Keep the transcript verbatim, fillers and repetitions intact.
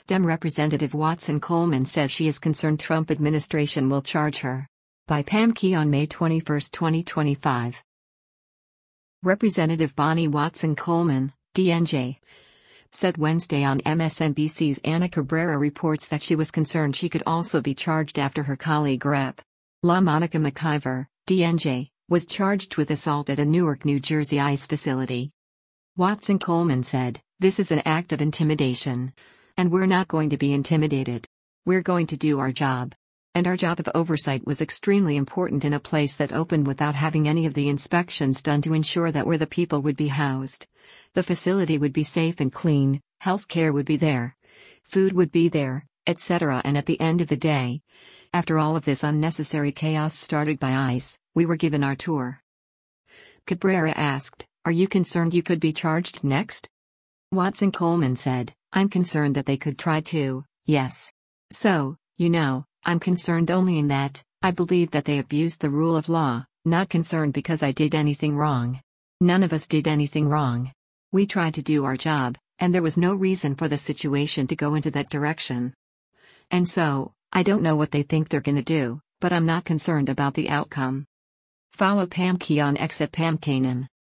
Dem Representative Watson Coleman says she is concerned Trump administration will charge her. By Pam Key on May twenty-first, twenty twenty-five. Representative Bonnie Watson Coleman, D N J, said Wednesday on M S N B C's Ana Cabrera reports that she was concerned she could also be charged after her colleague Rep. La Monica McIver, D N J, was charged with assault at a Newark, New Jersey ICE facility. Watson Coleman said, "This is an act of intimidation. And we're not going to be intimidated. We're going to do our job. And our job of oversight was extremely important in a place that opened without having any of the inspections done to ensure that where the people would be housed, the facility would be safe and clean, health care would be there, food would be there, et cetera. And at the end of the day, after all of this unnecessary chaos started by ICE, we were given our tour." Cabrera asked, "Are you concerned you could be charged next?" Watson Coleman said, "I'm concerned that they could try to, yes. So, you know, I'm concerned only in that, I believe that they abused the rule of law, not concerned because I did anything wrong. None of us did anything wrong. We tried to do our job, and there was no reason for the situation to go into that direction. And so, I don't know what they think they're gonna do, but I'm not concerned about the outcome." Follow Pam Key on X at Pam Kanan.